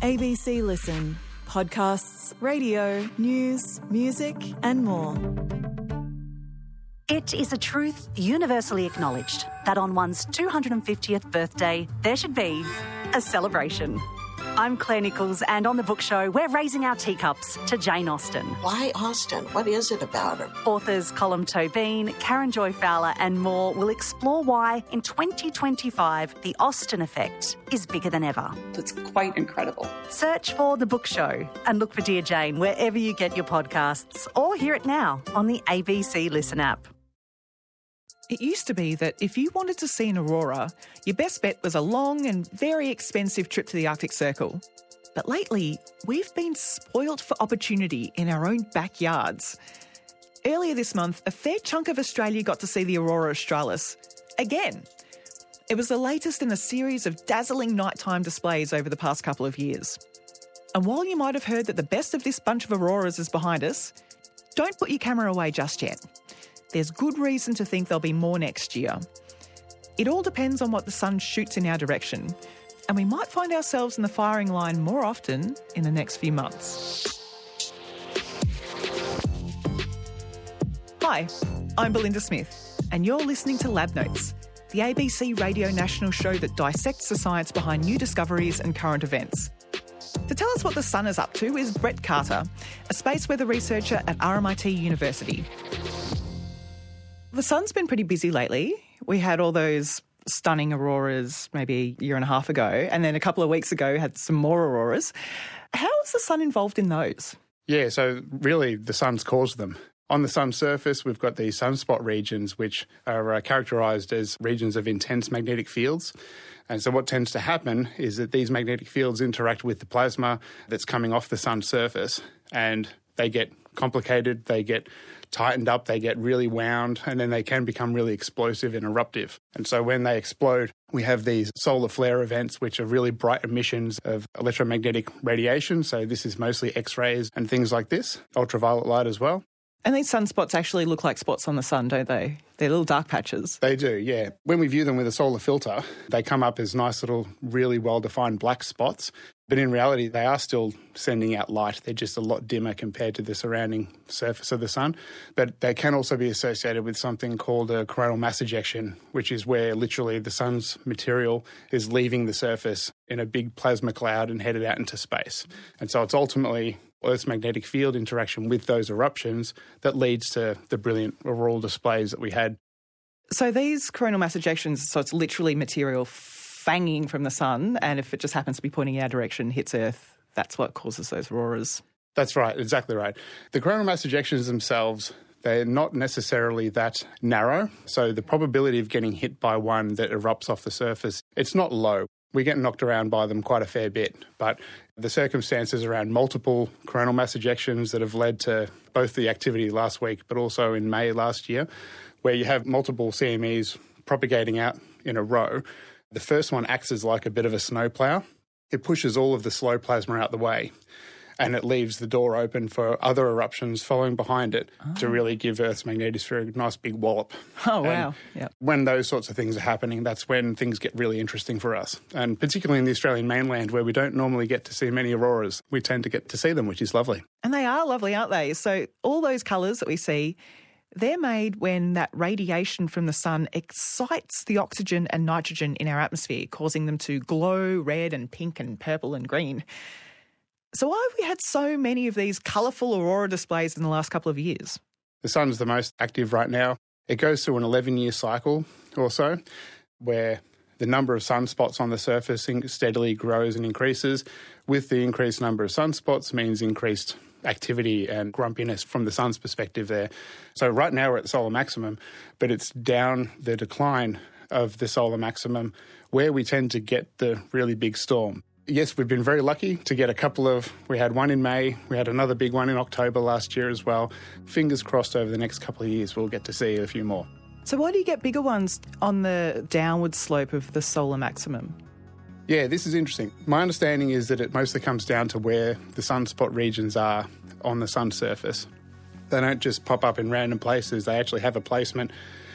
ABC Listen. Podcasts, radio, news, music and more. It is a truth universally acknowledged that on one's 250th birthday, there should be a celebration. I'm Claire Nichols, and on The Book Show, we're raising our teacups to Jane Austen. Why Austen? What is it about her? Authors Colm Tóibín, Karen Joy Fowler and more will explore why, in 2025, the Austen effect is bigger than ever. It's quite incredible. Search for The Book Show and look for Dear Jane wherever you get your podcasts, or hear it now on the ABC Listen app. It used to be that if you wanted to see an aurora, your best bet was a long and very expensive trip to the Arctic Circle. But lately, we've been spoilt for opportunity in our own backyards. Earlier this month, a fair chunk of Australia got to see the Aurora Australis. Again. It was the latest in a series of dazzling nighttime displays over the past couple of years. And while you might have heard that the best of this bunch of auroras is behind us, don't put your camera away just yet. There's good reason to think there'll be more next year. It all depends on what the sun shoots in our direction, and we might find ourselves in the firing line more often in the next few months. Hi, I'm Belinda Smith, and you're listening to Lab Notes, the ABC Radio National show that dissects the science behind new discoveries and current events. To tell us what the sun is up to is Brett Carter, a space weather researcher at RMIT University. The sun's been pretty busy lately. We had all those stunning auroras maybe a year and a half ago, and then a couple of weeks ago had some more auroras. How is the sun involved in those? Yeah, so really the sun's caused them. On the sun's surface, we've got these sunspot regions, which are characterised as regions of intense magnetic fields. And so what tends to happen is that these magnetic fields interact with the plasma that's coming off the sun's surface, and they get complicated, they get tightened up, they get really wound, and then they can become really explosive and eruptive. And so when they explode, we have these solar flare events, which are really bright emissions of electromagnetic radiation. So this is mostly X-rays and things like this, ultraviolet light as well. And these sunspots actually look like spots on the sun, don't they? They're little dark patches. They do, yeah. When we view them with a solar filter, they come up as nice little, really well-defined black spots. But in reality, they are still sending out light. They're just a lot dimmer compared to the surrounding surface of the sun. But they can also be associated with something called a coronal mass ejection, which is where literally the sun's material is leaving the surface in a big plasma cloud and headed out into space. And so it's ultimately Earth's magnetic field interaction with those eruptions that leads to the brilliant auroral displays that we had. So these coronal mass ejections, so it's literally material fanging from the sun, and if it just happens to be pointing in our direction, hits Earth, that's what causes those auroras. That's right, exactly right. The coronal mass ejections themselves, they're not necessarily that narrow, so the probability of getting hit by one that erupts off the surface, it's not low. We get knocked around by them quite a fair bit, but the circumstances around multiple coronal mass ejections that have led to both the activity last week but also in May last year, where you have multiple CMEs propagating out in a row. The first one acts as like a bit of a snowplow. It pushes all of the slow plasma out the way, and it leaves the door open for other eruptions following behind it to really give Earth's magnetosphere a nice big wallop. Oh, wow. Yep. When those sorts of things are happening, that's when things get really interesting for us. And particularly in the Australian mainland, where we don't normally get to see many auroras, we tend to get to see them, which is lovely. And they are lovely, aren't they? So all those colours that we see, they're made when that radiation from the sun excites the oxygen and nitrogen in our atmosphere, causing them to glow red and pink and purple and green. So why have we had so many of these colourful aurora displays in the last couple of years? The sun's the most active right now. It goes through an 11-year cycle or so, where the number of sunspots on the surface steadily grows and increases. With the increased number of sunspots means increased activity and grumpiness from the sun's perspective there. So right now we're at the solar maximum, but it's down the decline of the solar maximum where we tend to get the really big storm. Yes, we've been very lucky to get we had one in May, we had another big one in October last year as well. Fingers crossed over the next couple of years we'll get to see a few more. So why do you get bigger ones on the downward slope of the solar maximum? Yeah, this is interesting. My understanding is that it mostly comes down to where the sunspot regions are on the sun's surface. They don't just pop up in random places. They actually have a placement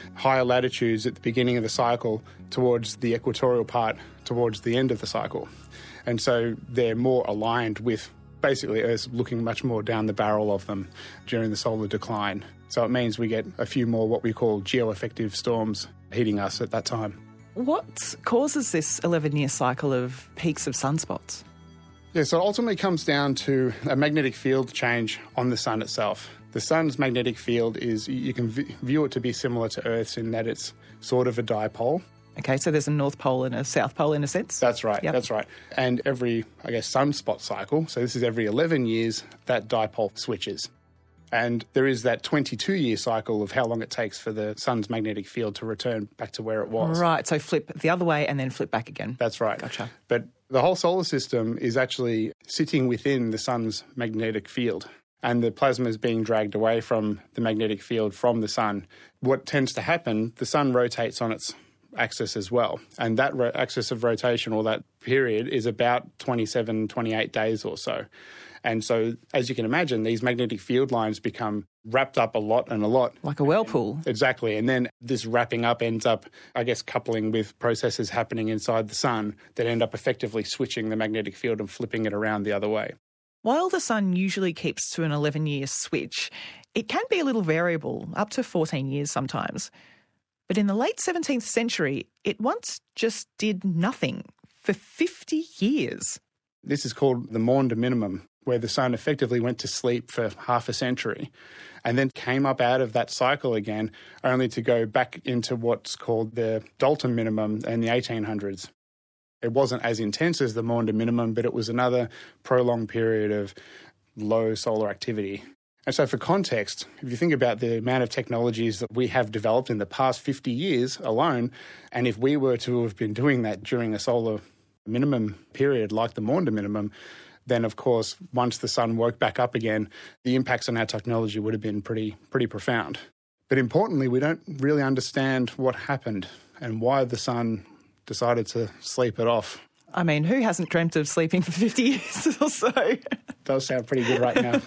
higher latitudes at the beginning of the cycle towards the equatorial part towards the end of the cycle. And so they're more aligned with basically Earth's looking much more down the barrel of them during the solar decline. So it means we get a few more what we call geoaffective storms hitting us at that time. What causes this 11-year cycle of peaks of sunspots? Yeah, so it ultimately comes down to a magnetic field change on the sun itself. The sun's magnetic field is, you can view it to be similar to Earth's in that it's sort of a dipole. Okay, so there's a North Pole and a South Pole in a sense? That's right, Yep. That's right. And every, sunspot cycle, so this is every 11 years, that dipole switches. And there is that 22-year cycle of how long it takes for the sun's magnetic field to return back to where it was. Right, so flip the other way and then flip back again. That's right. Gotcha. But the whole solar system is actually sitting within the sun's magnetic field, and the plasma is being dragged away from the magnetic field from the sun. What tends to happen, the sun rotates on its axis as well, and that axis of rotation, or that period, is about 27, 28 days or so. And so, as you can imagine, these magnetic field lines become wrapped up a lot. Like a whirlpool. Exactly. And then this wrapping up ends up, coupling with processes happening inside the sun that end up effectively switching the magnetic field and flipping it around the other way. While the sun usually keeps to an 11-year switch, it can be a little variable, up to 14 years sometimes. But in the late 17th century, it once just did nothing for 50 years. This is called the Maunder minimum, where the sun effectively went to sleep for half a century and then came up out of that cycle again, only to go back into what's called the Dalton minimum in the 1800s. It wasn't as intense as the Maunder minimum, but it was another prolonged period of low solar activity. And so for context, if you think about the amount of technologies that we have developed in the past 50 years alone, and if we were to have been doing that during a solar minimum period like the Maunder minimum, then of course, once the sun woke back up again, the impacts on our technology would have been pretty profound. But importantly, we don't really understand what happened and why the sun decided to sleep it off. I mean, who hasn't dreamt of sleeping for 50 years or so? Does sound pretty good right now.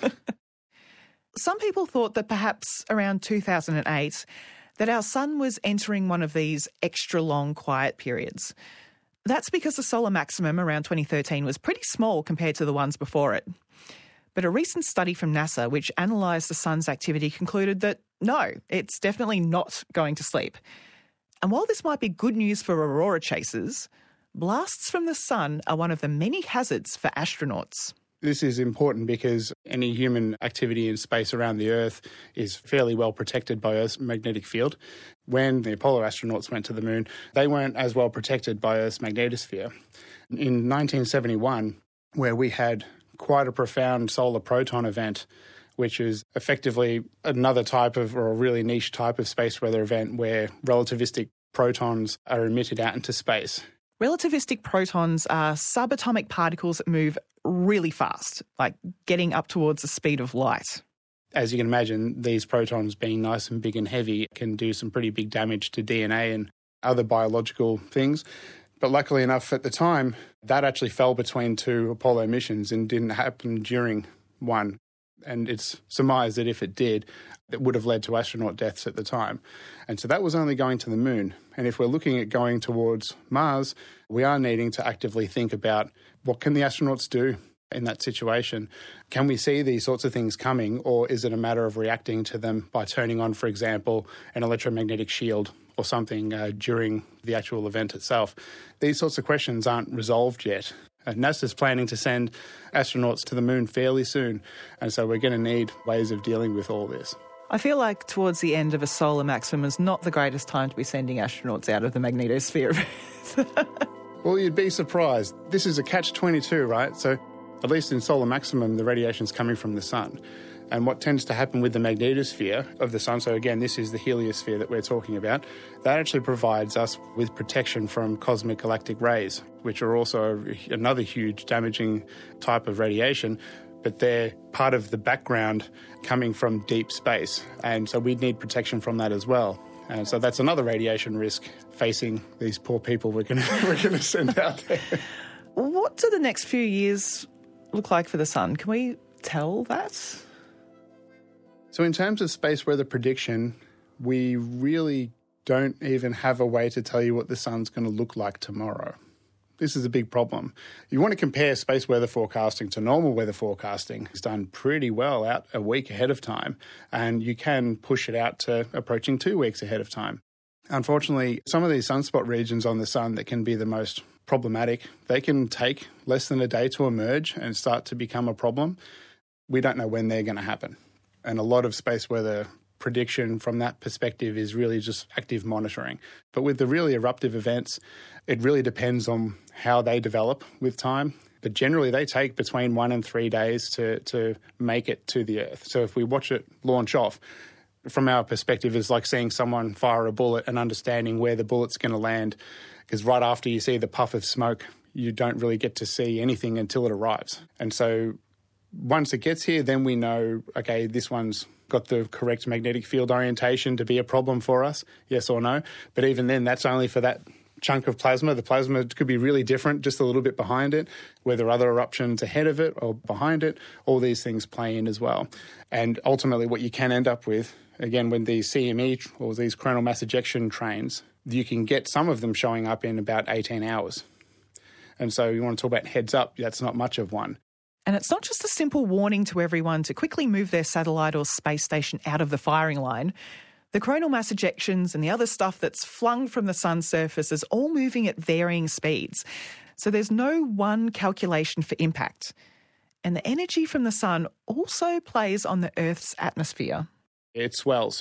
Some people thought that perhaps around 2008 that our sun was entering one of these extra long quiet periods. That's because the solar maximum around 2013 was pretty small compared to the ones before it. But a recent study from NASA, which analysed the sun's activity, concluded that no, it's definitely not going to sleep. And while this might be good news for aurora chasers, blasts from the sun are one of the many hazards for astronauts. This is important because any human activity in space around the Earth is fairly well protected by Earth's magnetic field. When the Apollo astronauts went to the moon, they weren't as well protected by Earth's magnetosphere. In 1971, where we had quite a profound solar proton event, which is effectively another type of, or a really niche type of space weather event where relativistic protons are emitted out into space. Relativistic protons are subatomic particles that move really fast, like getting up towards the speed of light. As you can imagine, these protons being nice and big and heavy can do some pretty big damage to DNA and other biological things. But luckily enough, at the time, that actually fell between two Apollo missions and didn't happen during one. And it's surmised that if it did, it would have led to astronaut deaths at the time. And so that was only going to the moon. And if we're looking at going towards Mars, we are needing to actively think about what can the astronauts do in that situation. Can we see these sorts of things coming, or is it a matter of reacting to them by turning on, for example, an electromagnetic shield or something during the actual event itself? These sorts of questions aren't resolved yet. NASA's planning to send astronauts to the moon fairly soon, and so we're going to need ways of dealing with all this. I feel like towards the end of a solar maximum is not the greatest time to be sending astronauts out of the magnetosphere. Well, you'd be surprised. This is a catch-22, right? So at least in solar maximum, the radiation's coming from the sun. And what tends to happen with the magnetosphere of the sun, so again, this is the heliosphere that we're talking about, that actually provides us with protection from cosmic galactic rays, which are also another huge damaging type of radiation, but they're part of the background coming from deep space. And so we'd need protection from that as well. And so that's another radiation risk facing these poor people we're going to send out there. What do the next few years look like for the sun? Can we tell that? So in terms of space weather prediction, we really don't even have a way to tell you what the sun's going to look like tomorrow. This is a big problem. You want to compare space weather forecasting to normal weather forecasting. It's done pretty well out a week ahead of time, and you can push it out to approaching 2 weeks ahead of time. Unfortunately, some of these sunspot regions on the sun that can be the most problematic, they can take less than a day to emerge and start to become a problem. We don't know when they're going to happen. And a lot of space weather prediction from that perspective is really just active monitoring. But with the really eruptive events, it really depends on how they develop with time. But generally, they take between 1 and 3 days to make it to the Earth. So if we watch it launch off, from our perspective, it's like seeing someone fire a bullet and understanding where the bullet's going to land. Because right after you see the puff of smoke, you don't really get to see anything until it arrives. And so once it gets here, then we know, okay, this one's got the correct magnetic field orientation to be a problem for us, yes or no. But even then, that's only for that chunk of plasma. The plasma could be really different, just a little bit behind it, whether other eruptions ahead of it or behind it. All these things play in as well. And ultimately, what you can end up with, again, when these CME or these coronal mass ejection trains, you can get some of them showing up in about 18 hours. And so you want to talk about heads up, that's not much of one. And it's not just a simple warning to everyone to quickly move their satellite or space station out of the firing line. The coronal mass ejections and the other stuff that's flung from the sun's surface is all moving at varying speeds. So there's no one calculation for impact. And the energy from the sun also plays on the Earth's atmosphere. It swells.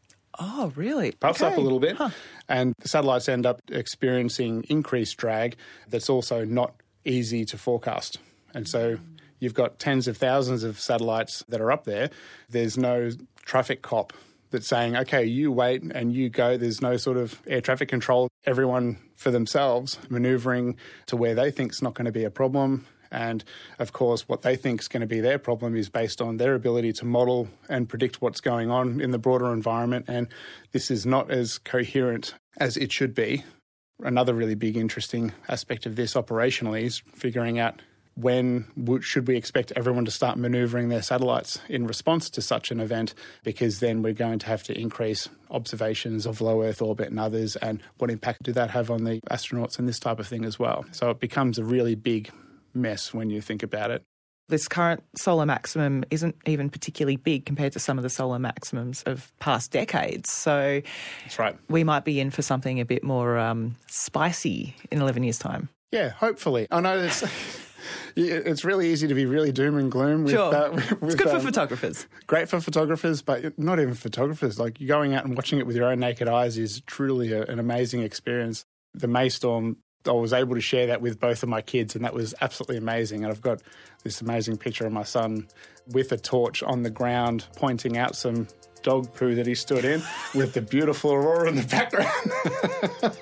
Oh, really? Puffs up a little bit. Huh. And the satellites end up experiencing increased drag that's also not easy to forecast. And so you've got tens of thousands of satellites that are up there. There's no traffic cop that's saying, okay, you wait and you go. There's no sort of air traffic control. Everyone for themselves manoeuvring to where they think is not going to be a problem. And, of course, what they think is going to be their problem is based on their ability to model and predict what's going on in the broader environment. And this is not as coherent as it should be. Another really big, interesting aspect of this operationally is figuring out when should we expect everyone to start manoeuvring their satellites in response to such an event, because then we're going to have to increase observations of low Earth orbit and others, and what impact do that have on the astronauts and this type of thing as well. So it becomes a really big mess when you think about it. This current solar maximum isn't even particularly big compared to some of the solar maximums of past decades. So that's right. We might be in for something a bit more spicy in 11 years' time. Yeah, hopefully. I know it's really easy to be really doom and gloom. Sure. It's good for photographers. Great for photographers, but not even photographers. Like, going out and watching it with your own naked eyes is truly an amazing experience. The May storm, I was able to share that with both of my kids, and that was absolutely amazing. And I've got this amazing picture of my son with a torch on the ground pointing out some dog poo that he stood in with the beautiful aurora in the background.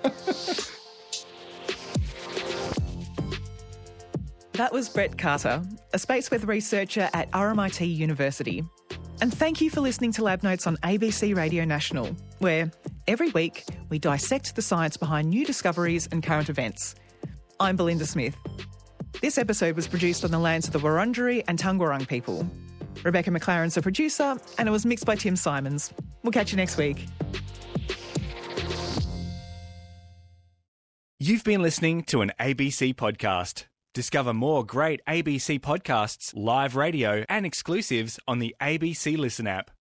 That was Brett Carter, a space weather researcher at RMIT University. And thank you for listening to Lab Notes on ABC Radio National, where every week we dissect the science behind new discoveries and current events. I'm Belinda Smith. This episode was produced on the lands of the Wurundjeri and Taungurung people. Rebecca McLaren's the producer, and it was mixed by Tim Simons. We'll catch you next week. You've been listening to an ABC podcast. Discover more great ABC podcasts, live radio, and exclusives on the ABC Listen app.